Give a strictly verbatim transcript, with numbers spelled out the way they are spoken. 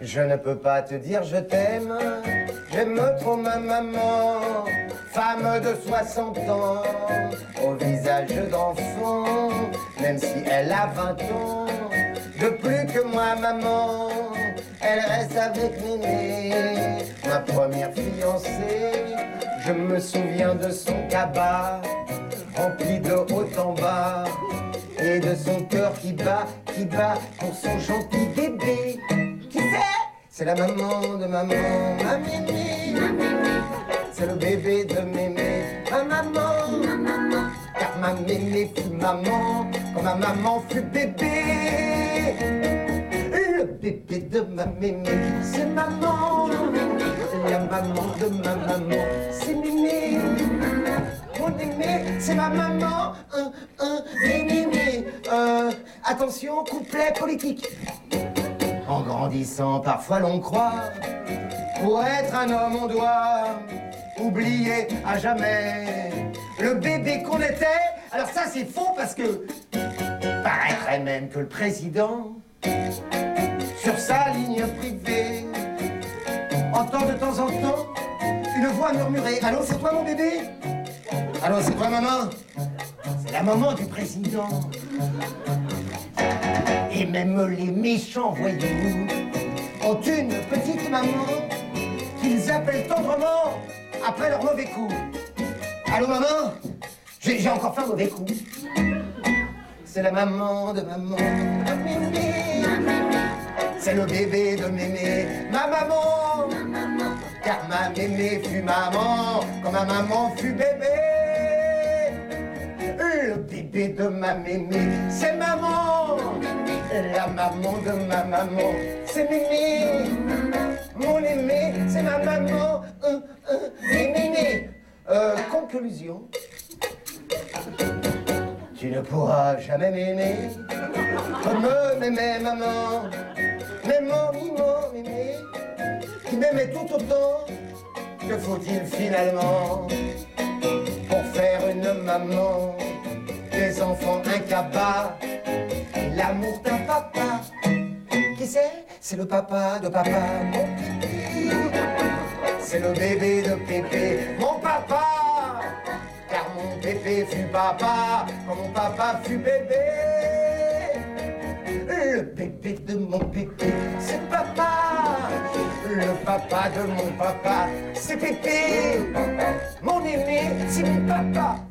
Je ne peux pas te dire je t'aime, j'aime trop ma maman, femme de soixante ans, au visage d'enfant, même si elle a vingt ans, de plus que moi maman, elle reste avec Mémé, ma première fiancée. Je me souviens de son cabas, rempli de haut en bas, et de son cœur qui bat, qui bat pour son gentil bébé. Qui c'est? C'est la maman de maman, ma Mémé. C'est le bébé de Mémé, ma maman. Car ma Mémé fut maman, quand ma maman fut bébé. Le bébé de ma Mémé, c'est maman. La maman de ma maman, c'est Mémé. Mon Mémé, c'est ma maman. Un, un, Mémé. Euh, attention, couplet politique. En grandissant, parfois l'on croit, pour être un homme, on doit oublier à jamais le bébé qu'on était. Alors ça, c'est faux parce que paraîtrait même que le président, sur sa ligne privée, entend de temps en temps une voix murmurer. Allô, c'est toi mon bébé? Allô, c'est toi maman? C'est la maman du président. Et même les méchants voyous ont une petite maman qu'ils appellent tendrement après leur mauvais coup. Allô maman? J'ai encore fait un mauvais coup. C'est la maman de maman, ma Mémé. C'est le bébé de Mémé, ma maman. Car ma Mémé fut maman, quand ma maman fut bébé. Le bébé de ma Mémé, c'est maman. La maman de ma maman, c'est Mémé. Mon aimé, c'est ma maman. Euh, euh, Mémé. Euh, conclusion. Tu ne pourras jamais m'aimer comme m'aimait maman. Mais mon mimon, Mémé, qui m'aimait tout autant. Que faut-il finalement pour faire une maman? Des enfants, un cabas, l'amour d'un papa. Qui c'est? C'est le papa de papa, mon pipi. C'est le bébé de Pépé, mon papa. Car mon bébé fut papa, quand mon papa fut bébé. Le bébé de mon bébé, c'est papa. Le papa de mon papa, c'est Pépé. Mon aimé, c'est mon papa.